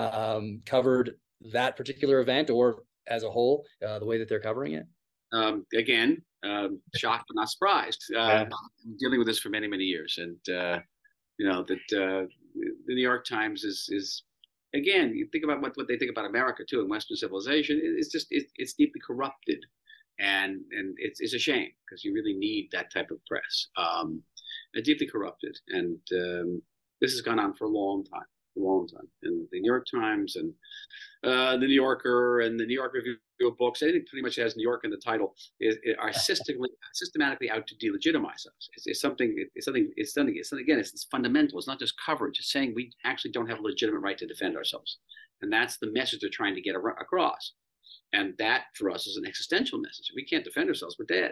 Speaker 2: um, covered that particular event, or as a whole, uh, the way that they're covering it?
Speaker 3: Um, again, um, shocked but not surprised. Uh, yeah. I'm dealing with this for many, many years, and uh, you know that uh, the New York Times is is again. You think about what, what they think about America too, and Western civilization. It's just it, it's deeply corrupted, and and it's it's a shame because you really need that type of press. Um, deeply corrupted, and um, this has gone on for a long time, a long time. And the New York Times and uh, the New Yorker and the New York Review of Books, anything pretty much has New York in the title, is, are systematically systematically out to delegitimize us. It's, it's something. It's something. It's something. It's something. Again, it's, it's fundamental. It's not just coverage. It's saying we actually don't have a legitimate right to defend ourselves, and that's the message they're trying to get across. And that, for us, is an existential message. We can't defend ourselves. We're dead.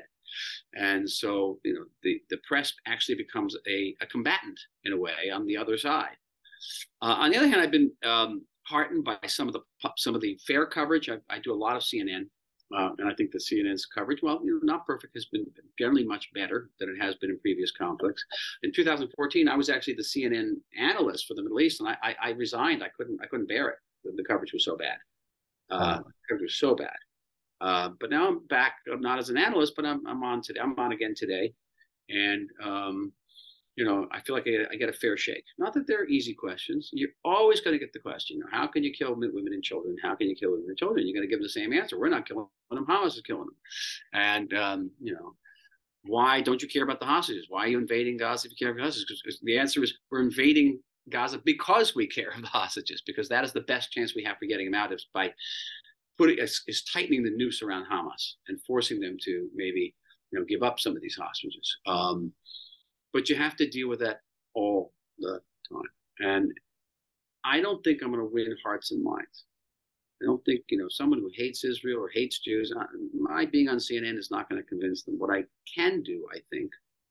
Speaker 3: And so, you know, the, the press actually becomes a, a combatant, in a way, on the other side. Uh, on the other hand, I've been um, heartened by some of the some of the fair coverage. I, I do a lot of C N N, uh, and I think the C N N's coverage, well, you know, not perfect, has been generally much better than it has been in previous conflicts. In two thousand fourteen, I was actually the C N N analyst for the Middle East, and I, I, I resigned. I couldn't I couldn't bear it. The, the coverage was so bad. Uh, it was so bad. Uh, but now I'm back. I'm not as an analyst, but I'm I'm on today. I'm on again today, and um, you know, I feel like I get, I get a fair shake. Not that they're easy questions. You're always going to get the question: how can you kill women and children? How can you kill women and children? You're going to give them the same answer. We're not killing them. Hamas is killing them. And um, you know, why don't you care about the hostages? Why are you invading Gaza if you care about the hostages? Because the answer is we're invading Gaza because we care about the hostages, because that is the best chance we have for getting them out, is by putting is, is tightening the noose around Hamas and forcing them to maybe, you know, give up some of these hostages. Um, but you have to deal with that all the time. And I don't think I'm going to win hearts and minds. I don't think, you know, someone who hates Israel or hates Jews, my being on C N N is not going to convince them. What I can do, I think,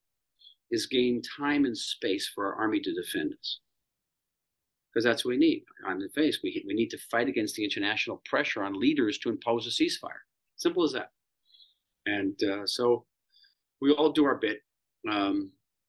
Speaker 3: is gain time and space for our army to defend us. Because that's what we need. On the face, we we need to fight against the international pressure on leaders to impose a ceasefire. Simple as that. And uh, so we all do our bit. Um,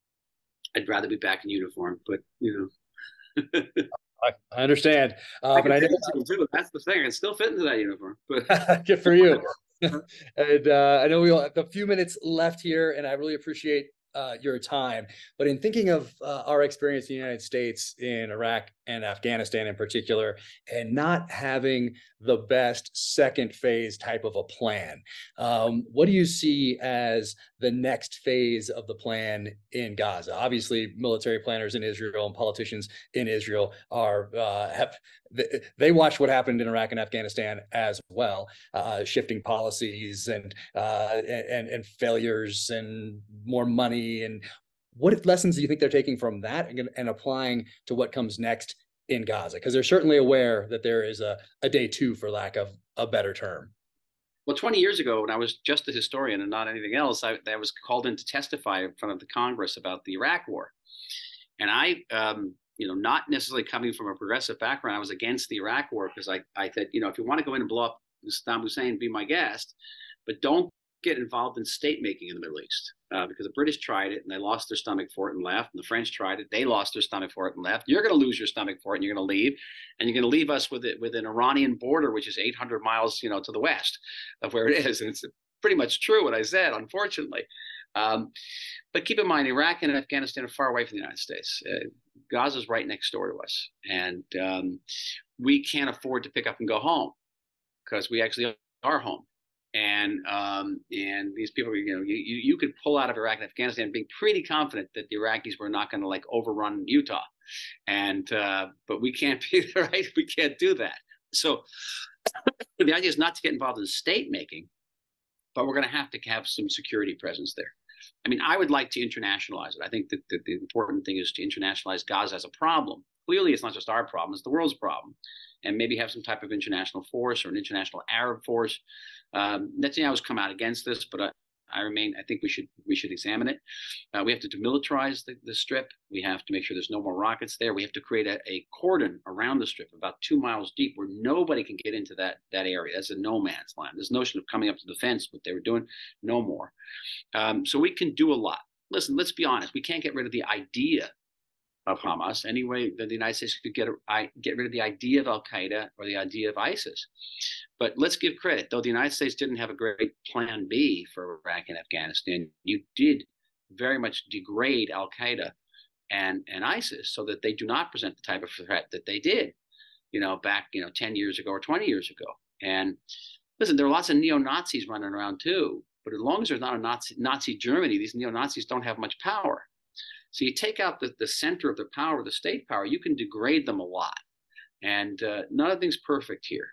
Speaker 3: I'd rather be back in uniform, but you know.
Speaker 2: I, I understand. Uh,
Speaker 3: I
Speaker 2: but I know
Speaker 3: too. That's the thing. I still fit into that uniform. But
Speaker 2: good for you. And uh, I know we all have a few minutes left here, and I really appreciate uh, your time, but in thinking of uh, our experience in the United States in Iraq and Afghanistan in particular, and not having the best second phase type of a plan, um, what do you see as the next phase of the plan in Gaza? Obviously, military planners in Israel and politicians in Israel are uh, have they watched what happened in Iraq and Afghanistan as well, uh, shifting policies and, uh, and and failures and more money. And what lessons do you think they're taking from that and, and applying to what comes next in Gaza? Because they're certainly aware that there is a, a day two, for lack of a better term.
Speaker 3: Well, twenty years ago, when I was just a historian and not anything else, I, I was called in to testify in front of the Congress about the Iraq War. And I, um, you know, not necessarily coming from a progressive background, I was against the Iraq War because I, I said, you know, if you want to go in and blow up Saddam Hussein, be my guest, but don't get involved in state making in the Middle East, uh, because the British tried it and they lost their stomach for it and left, and the French tried it, they lost their stomach for it and left. You're going to lose your stomach for it and you're going to leave, and you're going to leave us with it with an Iranian border which is eight hundred miles, you know, to the west of where it is, and it's pretty much true what I said, unfortunately. Um, but keep in mind, Iraq and Afghanistan are far away from the United States. Uh, Gaza's right next door to us, and um, we can't afford to pick up and go home because we actually are home. And um, and these people, you know, you, you could pull out of Iraq and Afghanistan being pretty confident that the Iraqis were not going to like overrun Utah, and uh, but we can't be right. We can't do that. So the idea is not to get involved in state making, but we're going to have to have some security presence there. I mean, I would like to internationalize it. I think that, that the important thing is to internationalize Gaza as a problem. Clearly, it's not just our problem; it's the world's problem, and maybe have some type of international force or an international Arab force. Um, Netanyahu's come out against this, but I, I remain. I think we should we should examine it. Uh, we have to demilitarize the, the strip. We have to make sure there's no more rockets there. We have to create a, a cordon around the strip, about two miles deep, where nobody can get into that that area. That's a no man's land. This notion of coming up to the fence, what they were doing, no more. Um, so we can do a lot. Listen, let's be honest. We can't get rid of the idea of Hamas any way that the United States could get a, get rid of the idea of Al Qaeda or the idea of ISIS. But let's give credit, though the United States didn't have a great plan B for Iraq and Afghanistan, you did very much degrade Al Qaeda and, and ISIS so that they do not present the type of threat that they did, you know, back, you know, ten years ago or twenty years ago. And listen, there are lots of neo-Nazis running around too, but as long as there's not a Nazi, Nazi Germany, these neo-Nazis don't have much power. So you take out the, the center of the power, the state power, you can degrade them a lot. And uh, none of things perfect here.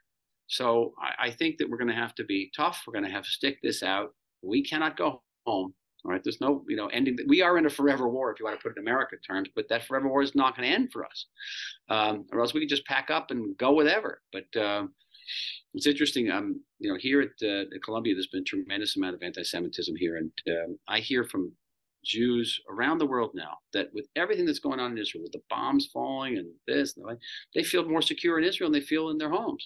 Speaker 3: So I, I think that we're going to have to be tough. We're going to have to stick this out. We cannot go home. All right. There's no, you know, ending. We are in a forever war, if you want to put it in American terms, but that forever war is not going to end for us. Um, or else we could just pack up and go whatever. But uh, it's interesting. Um, you know, here at, uh, at Columbia, there's been a tremendous amount of anti-Semitism here. And um, I hear from Jews around the world now that with everything that's going on in Israel, with the bombs falling and this, and they feel more secure in Israel than they feel in their homes.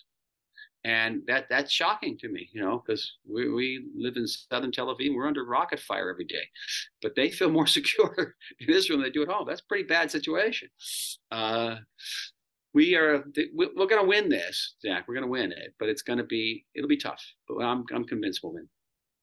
Speaker 3: And that that's shocking to me, you know, because we, we live in southern Tel Aviv. We're under rocket fire every day. But they feel more secure in Israel than they do at home. That's a pretty bad situation. Uh, we are we're going to win this, Zach. We're going to win it. But it's going to be it'll be tough. But I'm, I'm convinced we'll win.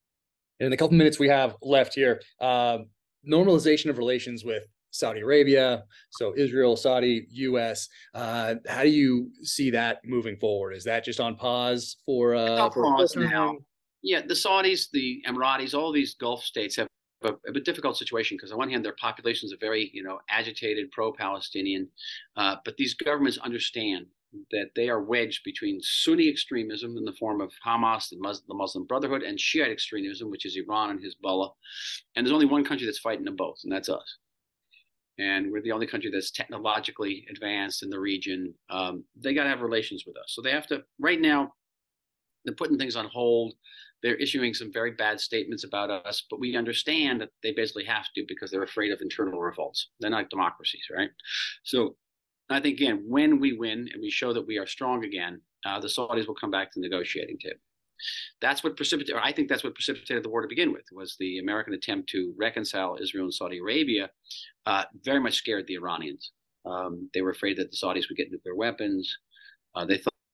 Speaker 2: In the couple minutes we have left here, uh, normalization of relations with Saudi Arabia, so Israel, Saudi, U S. Uh, how do you see that moving forward? Is that just on pause for uh, for
Speaker 3: pause now? Yeah, the Saudis, the Emiratis, all these Gulf states have a, a difficult situation because on one hand, their populations are very, you know, agitated, pro-Palestinian, uh, but these governments understand that they are wedged between Sunni extremism in the form of Hamas, the Muslim, the Muslim Brotherhood, and Shiite extremism, which is Iran and Hezbollah. And there's only one country that's fighting them both, and that's us. And we're the only country that's technologically advanced in the region. Um, they got to have relations with us. So they have to, right now, they're putting things on hold. They're issuing some very bad statements about us, but we understand that they basically have to because they're afraid of internal revolts. They're not democracies, right? So I think, again, when we win and we show that we are strong again, uh, the Saudis will come back to the negotiating table. That's what precipitated, I think that's what precipitated the war to begin with, was the American attempt to reconcile Israel and Saudi Arabia. Uh, very much scared the Iranians. Um, they were afraid that the Saudis would get nuclear weapons. Uh, they thought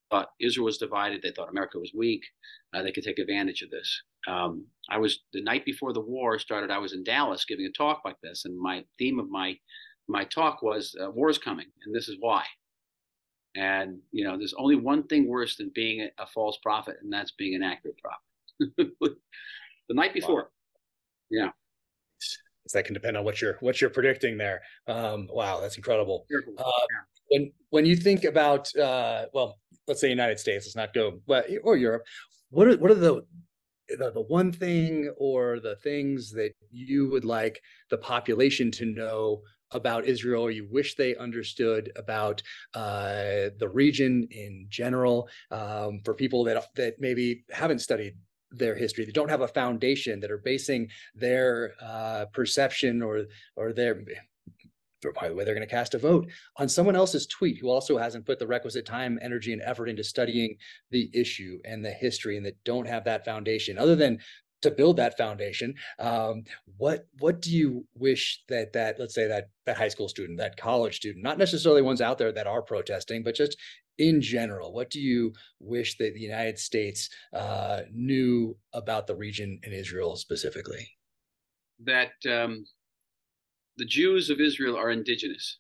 Speaker 3: thought Israel was divided. They thought America was weak. Uh, they could take advantage of this. Um, I was the night before the war started. I was in Dallas giving a talk like this, and my theme of my my talk was uh, war is coming, and this is why. And you know, there's only one thing worse than being a, a false prophet, and that's being an accurate prophet. The night before, wow. Yeah.
Speaker 2: That can depend on what you're what you're predicting there. Um, wow, that's incredible. Uh, when when you think about uh, well, let's say United States, let's not go, but or Europe. What are what are the, the the one thing or the things that you would like the population to know about Israel, or you wish they understood about uh, the region in general, um, for people that that maybe haven't studied their history, that don't have a foundation, that are basing their uh, perception or or their, by the way, they're going to cast a vote on someone else's tweet who also hasn't put the requisite time, energy, and effort into studying the issue and the history, and that don't have that foundation. Other than to build that foundation, um, what what do you wish that that let's say that that high school student, that college student, not necessarily ones out there that are protesting, but just in general, what do you wish that the United States uh, knew about the region in Israel specifically?
Speaker 3: That um, the Jews of Israel are indigenous.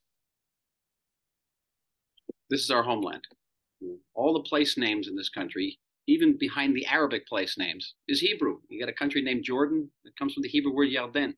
Speaker 3: This is our homeland. All the place names in this country, even behind the Arabic place names, is Hebrew. You got a country named Jordan that comes from the Hebrew word Yarden.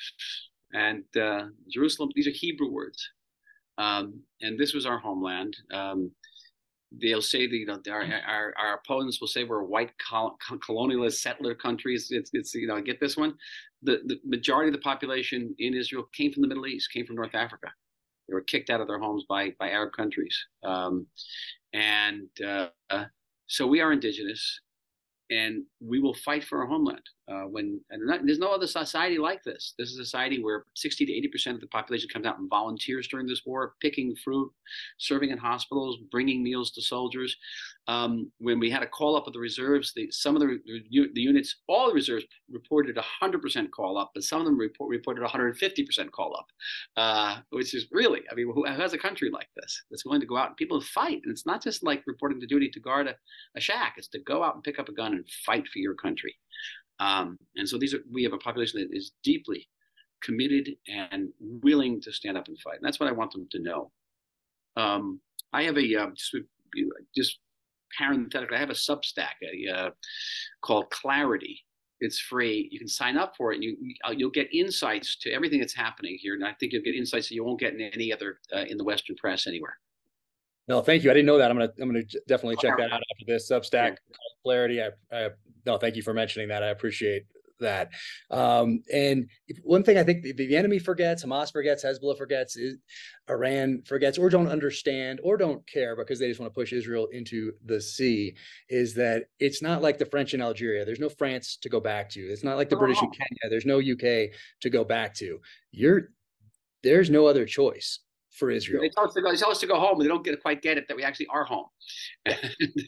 Speaker 3: And uh, Jerusalem, these are Hebrew words. Um, and this was our homeland. Um, they'll say that, you know, our, our, our opponents will say we're a white col- colonialist settler country. It's, it's, it's, you know, get this one. The, the majority of the population in Israel came from the Middle East, came from North Africa. They were kicked out of their homes by, by Arab countries. Um, and uh, uh, so we are indigenous, and we will fight for our homeland. Uh, when and not, there's no other society like this. This is a society where sixty to eighty percent of the population comes out and volunteers during this war, picking fruit, serving in hospitals, bringing meals to soldiers. Um, when we had a call up of the reserves, the, some of the, the, the units, all the reserves reported one hundred percent call up, but some of them report, reported one hundred fifty percent call up, uh, which is really, I mean, who has a country like this that's willing to go out and people fight? And it's not just like reporting the duty to guard a, a shack. It's to go out and pick up a gun and fight for your country. Um, and so these are, we have a population that is deeply committed and willing to stand up and fight. And that's what I want them to know. Um, I have a, uh, just, just parenthetically, I have a Substack a, uh, called Clarity. It's free. You can sign up for it, and you, you'll get insights to everything that's happening here. And I think you'll get insights that you won't get in any other, uh, in the Western press anywhere.
Speaker 2: No, thank you. I didn't know that. I'm gonna I'm gonna definitely check that out after this. Substack, yeah. Clarity. I, I no, thank you for mentioning that. I appreciate that. Um, and one thing I think the, the enemy forgets, Hamas forgets, Hezbollah forgets, is Iran forgets, or don't understand, or don't care because they just want to push Israel into the sea, is that it's not like the French in Algeria. There's no France to go back to. It's not like the oh. British in Kenya. There's no U K to go back to. You're there's no other choice for Israel.
Speaker 3: They tell us to go, they tell us to go home, and they don't get quite get it that we actually are home. There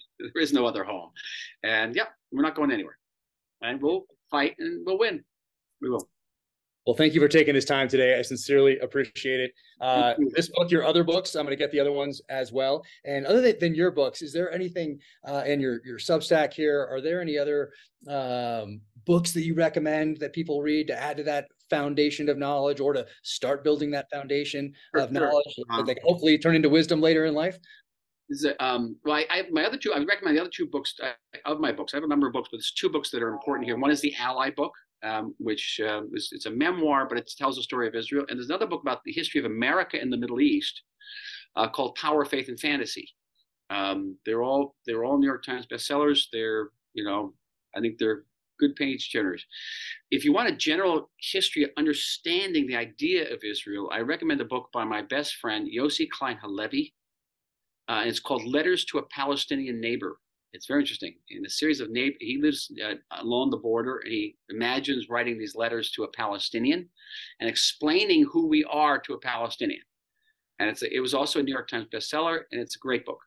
Speaker 3: is no other home. And yeah, we're not going anywhere. And we'll fight and we'll win. We will.
Speaker 2: Well, thank you for taking this time today. I sincerely appreciate it. Uh, this book, your other books, I'm going to get the other ones as well. And other than, than your books, is there anything uh, in your, your Substack here? Are there any other um, books that you recommend that people read to add to that foundation of knowledge, or to start building that foundation
Speaker 3: For
Speaker 2: of
Speaker 3: sure.
Speaker 2: knowledge
Speaker 3: um,
Speaker 2: that they can hopefully turn into wisdom later in life?
Speaker 3: Is it, um, well, I, I my other two, I would recommend the other two books uh, of my books. I have a number of books, but there's two books that are important here. One is the Ally book, um, which uh, is it's a memoir, but it tells the story of Israel. And there's another book about the history of America in the Middle East uh, called Power, Faith, and Fantasy. Um, they're all they're all New York Times bestsellers. They're, you know, I think they're good page turners. If you want a general history of understanding the idea of Israel, I recommend a book by my best friend, Yossi Klein Halevi. Uh, and it's called Letters to a Palestinian Neighbor. It's very interesting. In a series of neighbor, he lives uh, along the border, and he imagines writing these letters to a Palestinian and explaining who we are to a Palestinian. And it's a, it was also a New York Times bestseller, and it's a great book.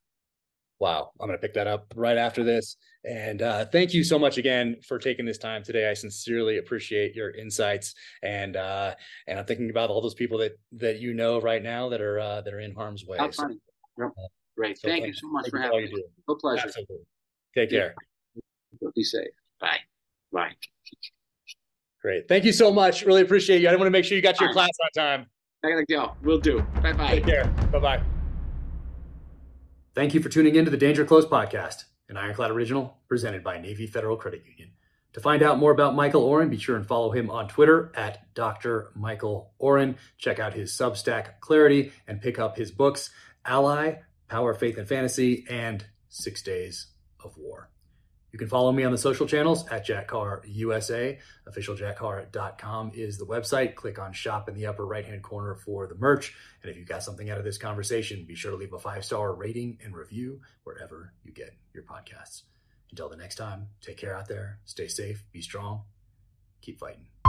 Speaker 2: Wow. I'm going to pick that up right after this. And uh, thank you so much again for taking this time today. I sincerely appreciate your insights. And uh, and I'm thinking about all those people that that you know right now that are uh, that are in harm's way.
Speaker 3: That's funny. Yep. Great.
Speaker 2: So
Speaker 3: Thank
Speaker 2: fun.
Speaker 3: you so much
Speaker 2: Thank
Speaker 3: for
Speaker 2: you for all
Speaker 3: having
Speaker 2: you
Speaker 3: me.
Speaker 2: do.
Speaker 3: No pleasure.
Speaker 2: Absolutely. Take
Speaker 3: Yeah.
Speaker 2: care.
Speaker 3: Be safe. Bye. Bye.
Speaker 2: Great. Thank you so much. Really appreciate you. I want to make sure you got to your
Speaker 3: All right.
Speaker 2: class on time.
Speaker 3: I gotta go. Will do. Bye bye.
Speaker 2: Take care. Bye-bye. Thank you for tuning in to the Danger Close podcast, an Ironclad original presented by Navy Federal Credit Union. To find out more about Michael Oren, be sure and follow him on Twitter at Doctor Michael Oren. Check out his Substack, Clarity, and pick up his books, Ally, Power, Faith, and Fantasy, and Six Days of War. You can follow me on the social channels at Jack Carr U S A. official jack carr dot com is the website. Click on shop in the upper right-hand corner for the merch. And if you got something out of this conversation, be sure to leave a five-star rating and review wherever you get your podcasts. Until the next time, take care out there. Stay safe. Be strong. Keep fighting.